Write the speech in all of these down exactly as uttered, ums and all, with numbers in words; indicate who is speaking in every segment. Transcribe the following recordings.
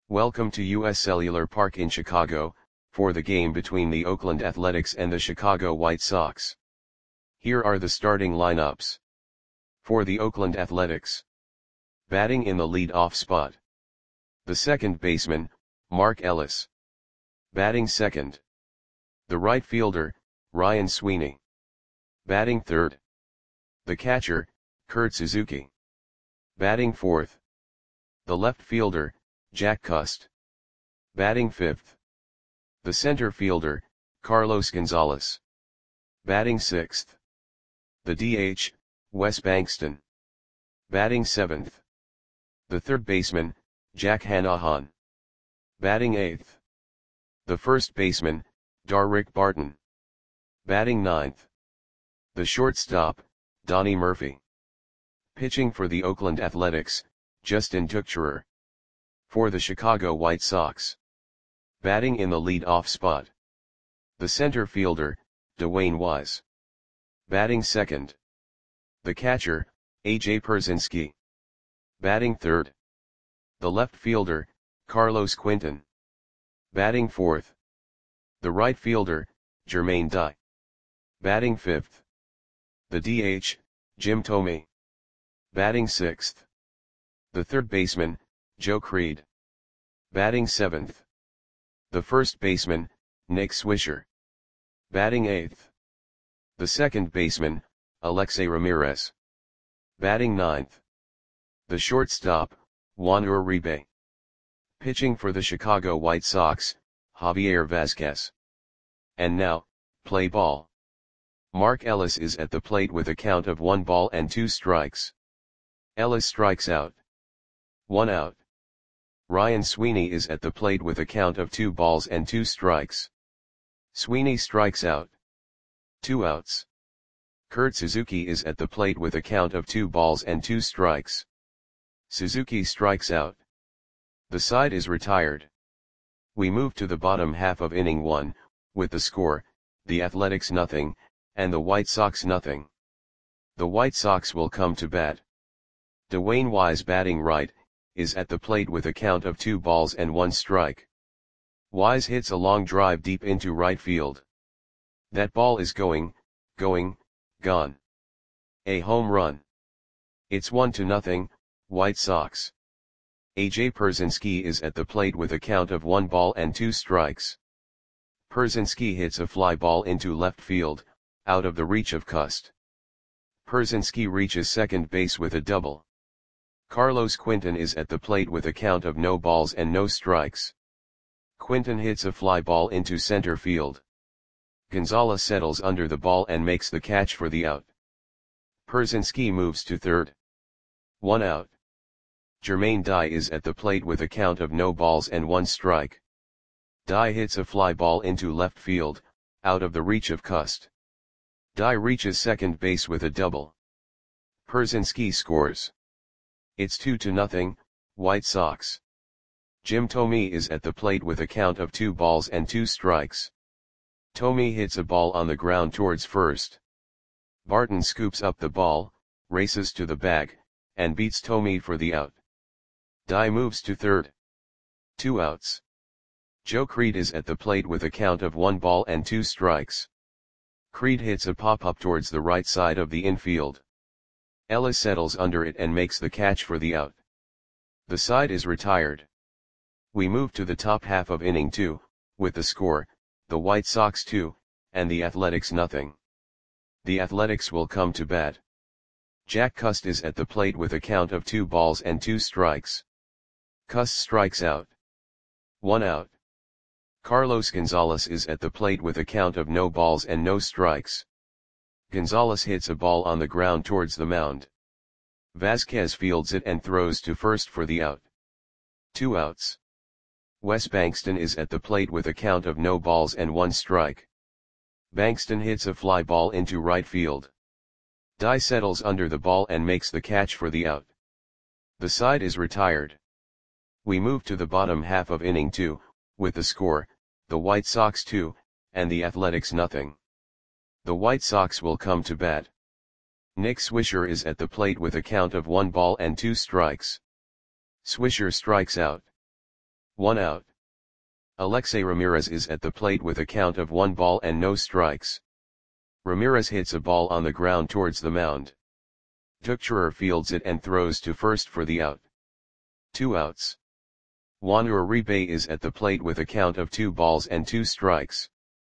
Speaker 1: Welcome to U S Cellular Park in Chicago, for the game between the Oakland Athletics and the Chicago White Sox. Here are the starting lineups. For the Oakland Athletics. Batting in the lead-off spot. The second baseman, Mark Ellis. Batting second. The right fielder, Ryan Sweeney. Batting third. The catcher, Kurt Suzuki. Batting fourth. The left fielder, Jack Cust. Batting fifth. The center fielder, Carlos Gonzalez. Batting sixth. The D H, Wes Bankston. Batting seventh. The third baseman, Jack Hanahan. Batting eighth. The first baseman, Darrick Barton. Batting ninth. The shortstop, Donnie Murphy. Pitching for the Oakland Athletics, Justin Tuchscherer. For the Chicago White Sox. Batting in the lead-off spot. The center fielder, Dwayne Wise. Batting second. The catcher, A J Pierzynski. Batting third. The left fielder, Carlos Quentin. Batting fourth. The right fielder, Jermaine Dye. Batting fifth. The D H, Jim Thome. Batting sixth. The third baseman, Joe Creed. Batting seventh. The first baseman, Nick Swisher. Batting eighth. The second baseman, Alexei Ramirez. Batting ninth. The shortstop, Juan Uribe. Pitching for the Chicago White Sox, Javier Vazquez. And now, play ball. Mark Ellis is at the plate with a count of one ball and two strikes. Ellis strikes out. One out. Ryan Sweeney is at the plate with a count of two balls and two strikes. Sweeney strikes out. Two outs. Kurt Suzuki is at the plate with a count of two balls and two strikes. Suzuki strikes out. The side is retired. We move to the bottom half of inning one, with the score, the Athletics nothing, and the White Sox nothing. The White Sox will come to bat. Dwayne Wise batting right, is at the plate with a count of two balls and one strike. Wise hits a long drive deep into right field. That ball is going, going, gone. A home run. It's one to nothing, White Sox. A J Pierzynski is at the plate with a count of one ball and two strikes. Pierzynski hits a fly ball into left field, out of the reach of Cust. Pierzynski reaches second base with a double. Carlos Quentin is at the plate with a count of no balls and no strikes. Quentin hits a fly ball into center field. Gonzalez settles under the ball and makes the catch for the out. Pierzynski moves to third. One out. Jermaine Dye is at the plate with a count of no balls and one strike. Dye hits a fly ball into left field, out of the reach of Cust. Dye reaches second base with a double. Pierzynski scores. It's two to nothing, White Sox. Jim Thome is at the plate with a count of two balls and two strikes. Thome hits a ball on the ground towards first. Barton scoops up the ball, races to the bag, and beats Thome for the out. Dye moves to third. Two outs. Joe Creed is at the plate with a count of one ball and two strikes. Creed hits a pop-up towards the right side of the infield. Ellis settles under it and makes the catch for the out. The side is retired. We move to the top half of inning two, with the score, the White Sox two, and the Athletics nothing. The Athletics will come to bat. Jack Cust is at the plate with a count of two balls and two strikes. Cust strikes out. One out. Carlos Gonzalez is at the plate with a count of no balls and no strikes. Gonzalez hits a ball on the ground towards the mound. Vazquez fields it and throws to first for the out. Two outs. Wes Bankston is at the plate with a count of no balls and one strike. Bankston hits a fly ball into right field. Dye settles under the ball and makes the catch for the out. The side is retired. We move to the bottom half of inning two, with the score, the White Sox two, and the Athletics nothing. The White Sox will come to bat. Nick Swisher is at the plate with a count of one ball and two strikes. Swisher strikes out. One out. Alexei Ramirez is at the plate with a count of one ball and no strikes. Ramirez hits a ball on the ground towards the mound. Duchterer fields it and throws to first for the out. Two outs. Juan Uribe is at the plate with a count of two balls and two strikes.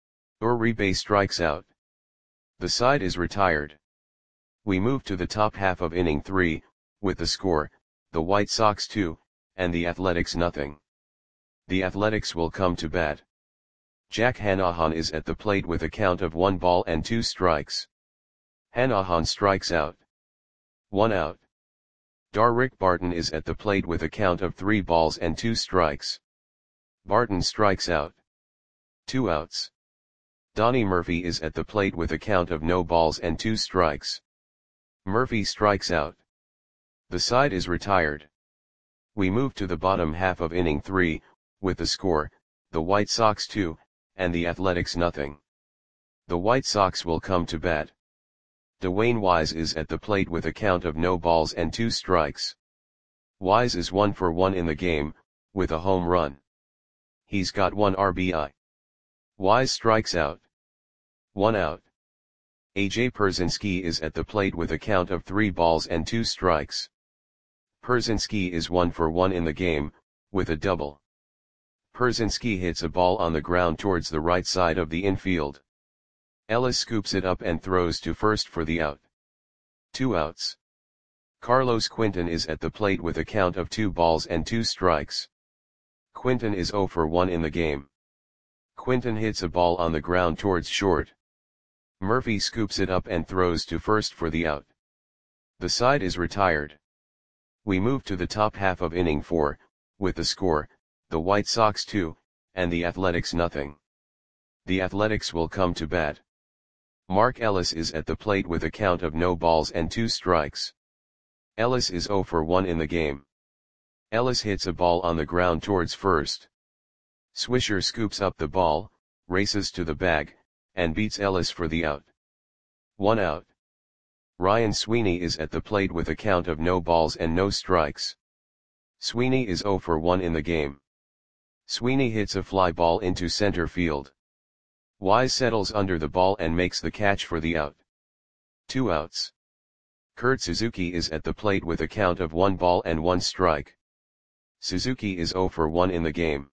Speaker 1: Uribe strikes out. The side is retired. We move to the top half of inning three, with the score, the White Sox two, and the Athletics nothing. The Athletics will come to bat. Jack Hanahan is at the plate with a count of one ball and two strikes. Hanahan strikes out. One out. Darrick Barton is at the plate with a count of three balls and two strikes. Barton strikes out. Two outs. Donnie Murphy is at the plate with a count of no balls and two strikes. Murphy strikes out. The side is retired. We move to the bottom half of inning three, with the score, the White Sox two, and the Athletics nothing. The White Sox will come to bat. Dwayne Wise is at the plate with a count of no balls and two strikes. Wise is one for one in the game, with a home run. He's got one R B I. Wise strikes out. One out. A J Pierzynski is at the plate with a count of three balls and two strikes. Pierzynski is one for one in the game, with a double. Pierzynski hits a ball on the ground towards the right side of the infield. Ellis scoops it up and throws to first for the out. Two outs. Carlos Quinton is at the plate with a count of two balls and two strikes. Quinton is zero for one in the game. Quinton hits a ball on the ground towards short. Murphy scoops it up and throws to first for the out. The side is retired. We move to the top half of inning four, with the score, the White Sox two, and the Athletics nothing. The Athletics will come to bat. Mark Ellis is at the plate with a count of no balls and two strikes. Ellis is zero for one in the game. Ellis hits a ball on the ground towards first. Swisher scoops up the ball, races to the bag, and beats Ellis for the out. One out. Ryan Sweeney is at the plate with a count of no balls and no strikes. Sweeney is zero for one in the game. Sweeney hits a fly ball into center field. Wise settles under the ball and makes the catch for the out. Two outs. Kurt Suzuki is at the plate with a count of one ball and one strike. Suzuki is zero for one in the game.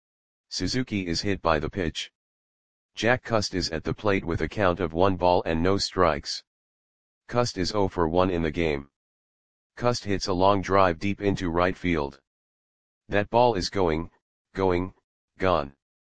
Speaker 1: Suzuki is hit by the pitch. Jack Cust is at the plate with a count of one ball and no strikes. Cust is zero for one in the game. Cust hits a long drive deep into right field. That ball is going, going, gone.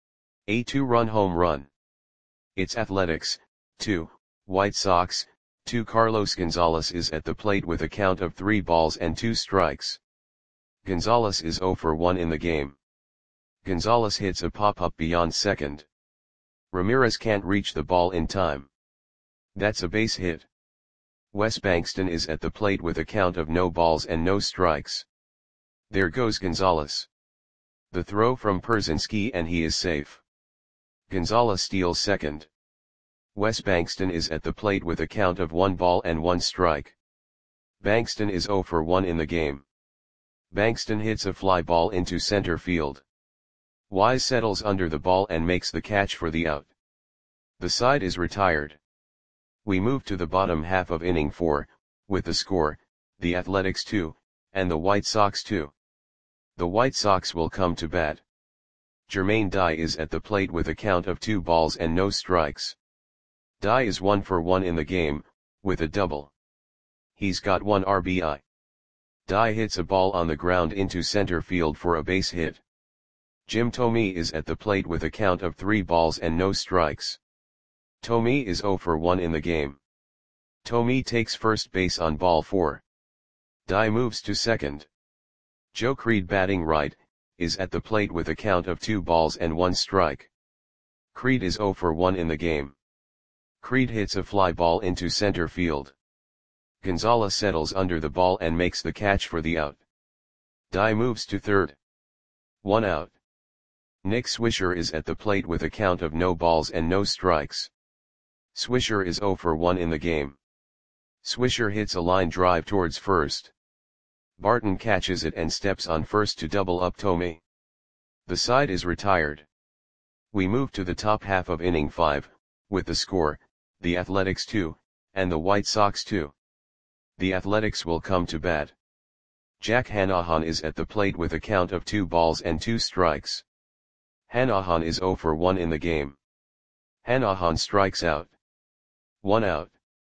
Speaker 1: A two-run home run. It's Athletics, two, White Sox, two. Carlos Gonzalez is at the plate with a count of three balls and two strikes. Gonzalez is zero for one in the game. Gonzalez hits a pop-up beyond second. Ramirez can't reach the ball in time. That's a base hit. Wes Bankston is at the plate with a count of no balls and no strikes. There goes Gonzalez. The throw from Pierzynski and he is safe. Gonzalez steals second. Wes Bankston is at the plate with a count of one ball and one strike. Bankston is zero for one in the game. Bankston hits a fly ball into center field. Wise settles under the ball and makes the catch for the out. The side is retired. We move to the bottom half of inning four, with the score, the Athletics two, and the White Sox two. The White Sox will come to bat. Jermaine Dye is at the plate with a count of two balls and no strikes. Dye is one for one in the game, with a double. He's got one R B I. Dye hits a ball on the ground into center field for a base hit. Jim Thome is at the plate with a count of three balls and no strikes. Thome is zero for one in the game. Thome takes first base on ball four. Dye moves to second. Joe Creed, batting right, is at the plate with a count of two balls and one strike. Creed is zero for one in the game. Creed hits a fly ball into center field. Gonzalez settles under the ball and makes the catch for the out. Dye moves to third. One out. Nick Swisher is at the plate with a count of no balls and no strikes. Swisher is zero for one in the game. Swisher hits a line drive towards first. Barton catches it and steps on first to double up Thome. The side is retired. We move to the top half of inning five, with the score, the Athletics two, and the White Sox two. The Athletics will come to bat. Jack Hanahan is at the plate with a count of two balls and two strikes. Hanahan is zero for one in the game. Hanahan strikes out. One out.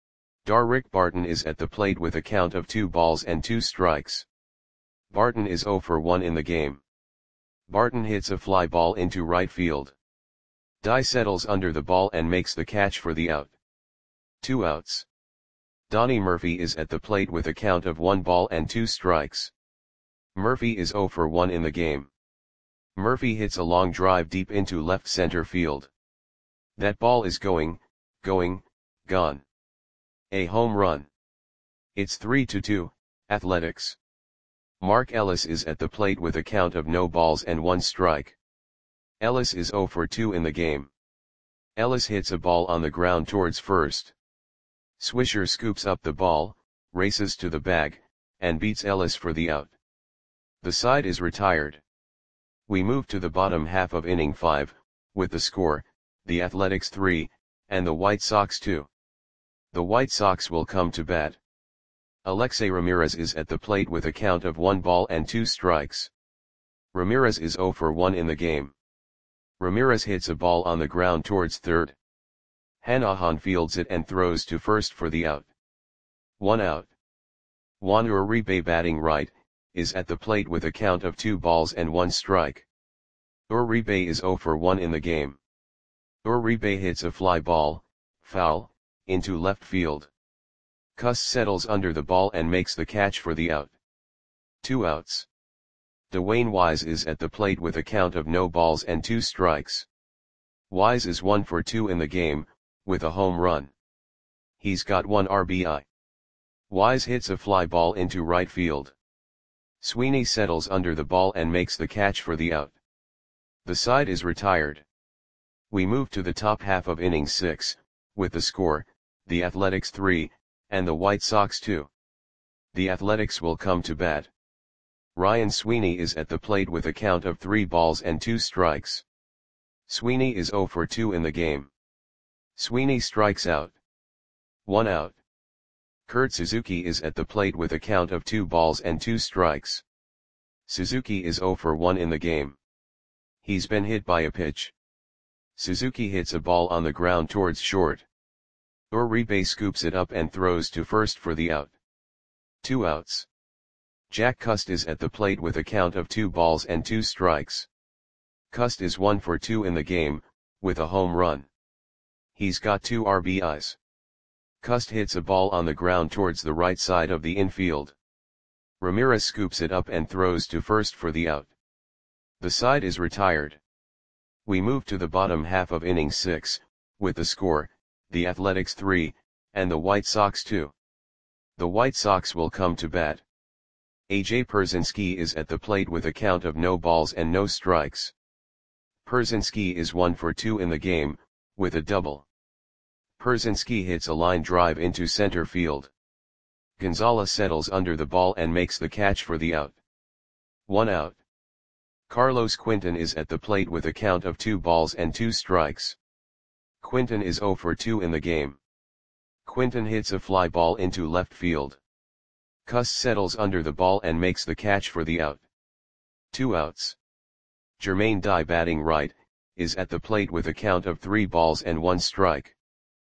Speaker 1: Darrick Barton is at the plate with a count of two balls and two strikes. Barton is zero for one in the game. Barton hits a fly ball into right field. Dye settles under the ball and makes the catch for the out. Two outs. Donnie Murphy is at the plate with a count of one ball and two strikes. Murphy is zero for one in the game. Murphy hits a long drive deep into left center field. That ball is going, going, gone. A home run. It's three to two, Athletics. Mark Ellis is at the plate with a count of no balls and one strike. Ellis is zero for two in the game. Ellis hits a ball on the ground towards first. Swisher scoops up the ball, races to the bag, and beats Ellis for the out. The side is retired. We move to the bottom half of inning five, with the score, the Athletics three, and the White Sox two. The White Sox will come to bat. Alexei Ramirez is at the plate with a count of one ball and two strikes. Ramirez is zero for one in the game. Ramirez hits a ball on the ground towards third. Hanahan fields it and throws to first for the out. One out. Juan Uribe, batting right, is at the plate with a count of two balls and one strike. Uribe is zero for one in the game. Uribe hits a fly ball, foul, into left field. Cuss settles under the ball and makes the catch for the out. Two outs. Dwayne Wise is at the plate with a count of no balls and two strikes. Wise is one for two in the game, with a home run. He's got one R B I. Wise hits a fly ball into right field. Sweeney settles under the ball and makes the catch for the out. The side is retired. We move to the top half of inning six, with the score, the Athletics three, and the White Sox two. The Athletics will come to bat. Ryan Sweeney is at the plate with a count of three balls and two strikes. Sweeney is zero for two in the game. Sweeney strikes out. One out. Kurt Suzuki is at the plate with a count of two balls and two strikes. Suzuki is zero for one in the game. He's been hit by a pitch. Suzuki hits a ball on the ground towards short. Uribe scoops it up and throws to first for the out. Two outs. Jack Cust is at the plate with a count of two balls and two strikes. Cust is one for two in the game, with a home run. He's got two R B Is. Cust hits a ball on the ground towards the right side of the infield. Ramirez scoops it up and throws to first for the out. The side is retired. We move to the bottom half of inning six, with the score, the Athletics three, and the White Sox two. The White Sox will come to bat. A J Pierzynski is at the plate with a count of no balls and no strikes. Pierzynski is one for two in the game, with a double. Pierzynski hits a line drive into center field. Gonzalez settles under the ball and makes the catch for the out. One out. Carlos Quinton is at the plate with a count of two balls and two strikes. Quinton is zero for two in the game. Quinton hits a fly ball into left field. Cuss settles under the ball and makes the catch for the out. Two outs. Jermaine Dye, batting right, is at the plate with a count of three balls and one strike.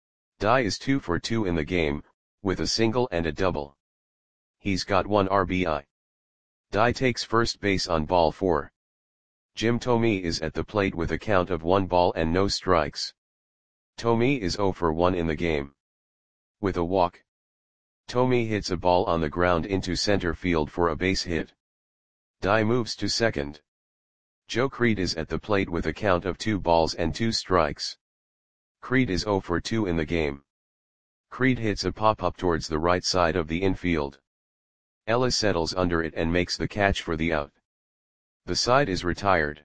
Speaker 1: Dye is two for two in the game, with a single and a double. He's got one R B I. Dye takes first base on ball four. Jim Thome is at the plate with a count of one ball and no strikes. Thome is zero for one in the game. With a walk. Thome hits a ball on the ground into center field for a base hit. Dye moves to second. Joe Creed is at the plate with a count of two balls and two strikes. Creed is zero for two in the game. Creed hits a pop-up towards the right side of the infield. Ellis settles under it and makes the catch for the out. The side is retired.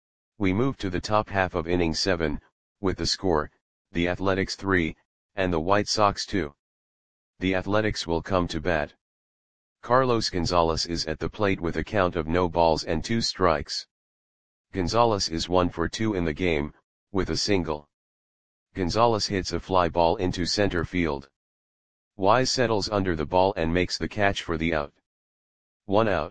Speaker 1: We move to the top half of inning seven, with the score, the Athletics three, and the White Sox two. The Athletics will come to bat. Carlos Gonzalez is at the plate with a count of no balls and two strikes. Gonzalez is one for two in the game, with a single. Gonzalez hits a fly ball into center field. Wise settles under the ball and makes the catch for the out. One out.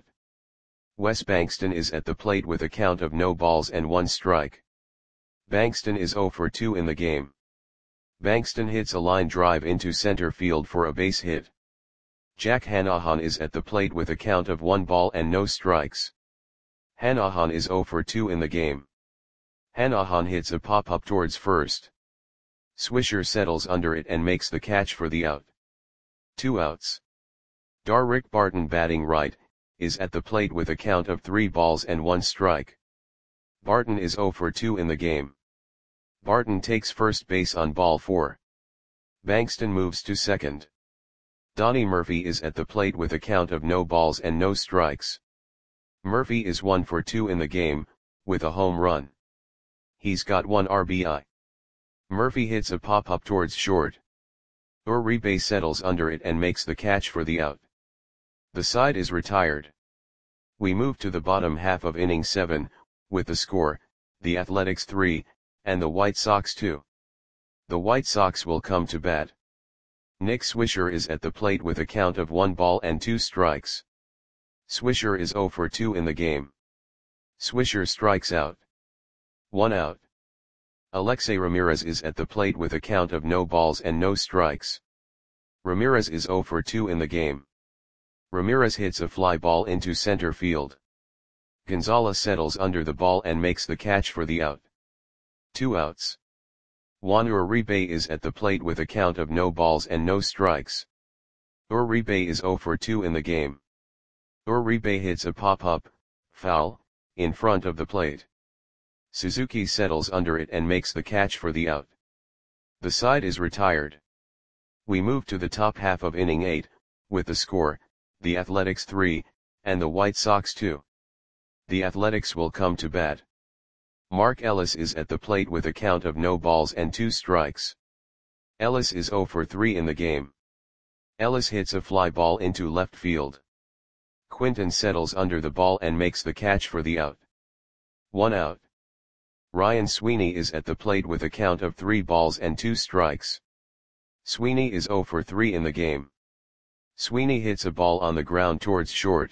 Speaker 1: Wes Bankston is at the plate with a count of no balls and one strike. Bankston is zero for two in the game. Bankston hits a line drive into center field for a base hit. Jack Hanahan is at the plate with a count of one ball and no strikes. Hanahan is zero for two in the game. Hanahan hits a pop-up towards first. Swisher settles under it and makes the catch for the out. Two outs. Darrick Barton, batting right, is at the plate with a count of three balls and one strike. Barton is zero for two in the game. Barton takes first base on ball four. Bankston moves to second. Donnie Murphy is at the plate with a count of no balls and no strikes. Murphy is one for two in the game, with a home run. He's got one R B I. Murphy hits a pop-up towards short. Uribe settles under it and makes the catch for the out. The side is retired. We move to the bottom half of inning seven, with the score, the Athletics three, and the White Sox two. The White Sox will come to bat. Nick Swisher is at the plate with a count of one ball and two strikes. Swisher is zero for two in the game. Swisher strikes out. One out. Alexei Ramirez is at the plate with a count of no balls and no strikes. Ramirez is zero for two in the game. Ramirez hits a fly ball into center field. Gonzalez settles under the ball and makes the catch for the out. Two outs. Juan Uribe is at the plate with a count of no balls and no strikes. Uribe is zero for two in the game. Uribe hits a pop-up, foul, in front of the plate. Suzuki settles under it and makes the catch for the out. The side is retired. We move to the top half of inning eight, with the score, the Athletics three, and the White Sox two. The Athletics will come to bat. Mark Ellis is at the plate with a count of no balls and two strikes. Ellis is zero for three in the game. Ellis hits a fly ball into left field. Quinton settles under the ball and makes the catch for the out. One out. Ryan Sweeney is at the plate with a count of three balls and two strikes. Sweeney is zero for three in the game. Sweeney hits a ball on the ground towards short.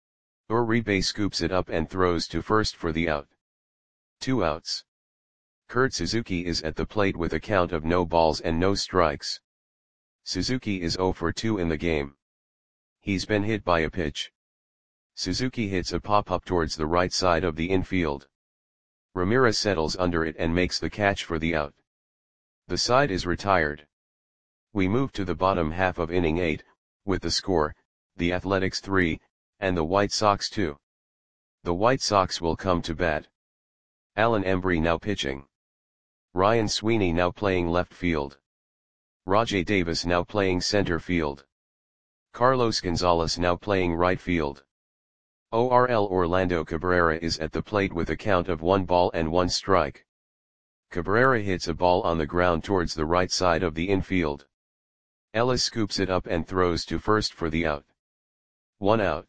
Speaker 1: Uribe scoops it up and throws to first for the out. Two outs. Kurt Suzuki is at the plate with a count of no balls and no strikes. Suzuki is zero for two in the game. He's been hit by a pitch. Suzuki hits a pop-up towards the right side of the infield. Ramirez settles under it and makes the catch for the out. The side is retired. We move to the bottom half of inning eight, with the score, the Athletics three, and the White Sox two. The White Sox will come to bat. Alan Embry now pitching. Ryan Sweeney now playing left field. Rajai Davis now playing center field. Carlos Gonzalez now playing right field. O R L Orlando Cabrera is at the plate with a count of one ball and one strike. Cabrera hits a ball on the ground towards the right side of the infield. Ellis scoops it up and throws to first for the out. One out.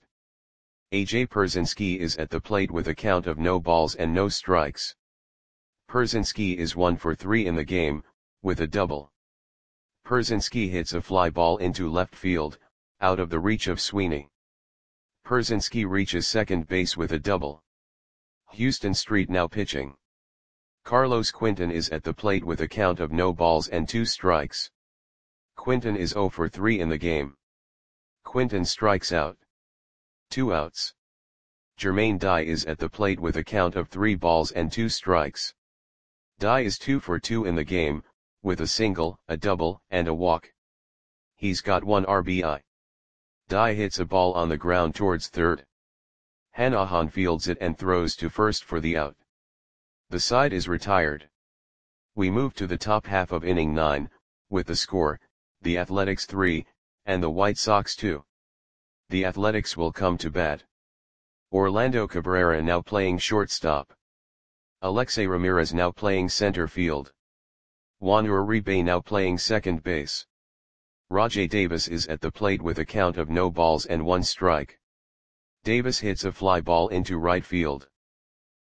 Speaker 1: A J Pierzynski is at the plate with a count of no balls and no strikes. Pierzynski is one for three in the game, with a double. Pierzynski hits a fly ball into left field, out of the reach of Sweeney. Pierzynski reaches second base with a double. Houston Street now pitching. Carlos Quinton is at the plate with a count of no balls and two strikes. Quinton is zero for three in the game. Quinton strikes out. Two outs. Jermaine Dye is at the plate with a count of three balls and two strikes. Dye is two for two in the game, with a single, a double, and a walk. He's got one R B I. Dye hits a ball on the ground towards third. Hanahan fields it and throws to first for the out. The side is retired. We move to the top half of inning nine, with the score, the Athletics three, and the White Sox two. The Athletics will come to bat. Orlando Cabrera now playing shortstop. Alexei Ramirez now playing center field. Juan Uribe now playing second base. Rajai Davis is at the plate with a count of no balls and one strike. Davis hits a fly ball into right field.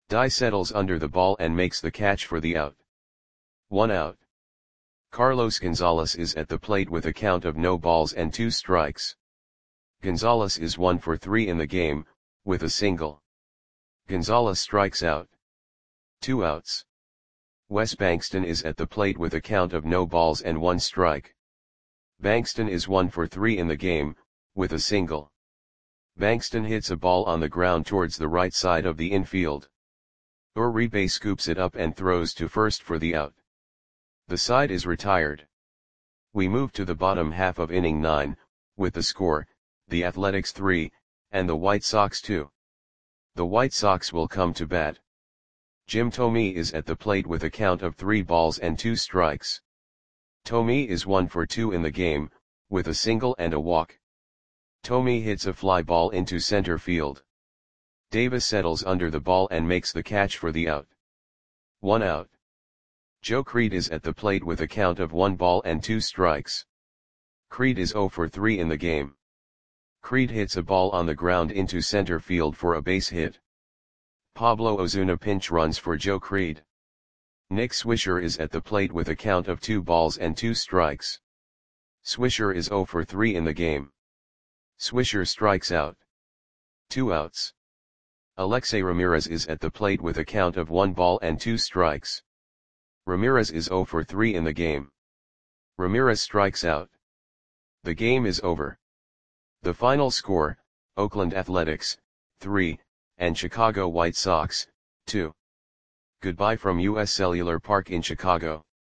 Speaker 1: Dye settles under the ball and makes the catch for the out. One out. Carlos Gonzalez is at the plate with a count of no balls and two strikes. Gonzalez is one for three in the game, with a single. Gonzalez strikes out. Two outs. Wes Bankston is at the plate with a count of no balls and one strike. Bankston is one for three in the game, with a single. Bankston hits a ball on the ground towards the right side of the infield. Uribe scoops it up and throws to first for the out. The side is retired. We move to the bottom half of inning nine, with the score, the Athletics three, and the White Sox two. The White Sox will come to bat. Jim Thome is at the plate with a count of three balls and two strikes. Thome is one for two in the game, with a single and a walk. Thome hits a fly ball into center field. Davis settles under the ball and makes the catch for the out. One out. Joe Creed is at the plate with a count of one ball and two strikes. Creed is zero for three in the game. Creed hits a ball on the ground into center field for a base hit. Pablo Ozuna pinch runs for Joe Creed. Nick Swisher is at the plate with a count of two balls and two strikes. Swisher is zero for three in the game. Swisher strikes out. Two outs. Alexei Ramirez is at the plate with a count of one ball and two strikes. Ramirez is zero for three in the game. Ramirez strikes out. The game is over. The final score, Oakland Athletics, three, and Chicago White Sox, two. Goodbye from U S Cellular Park in Chicago.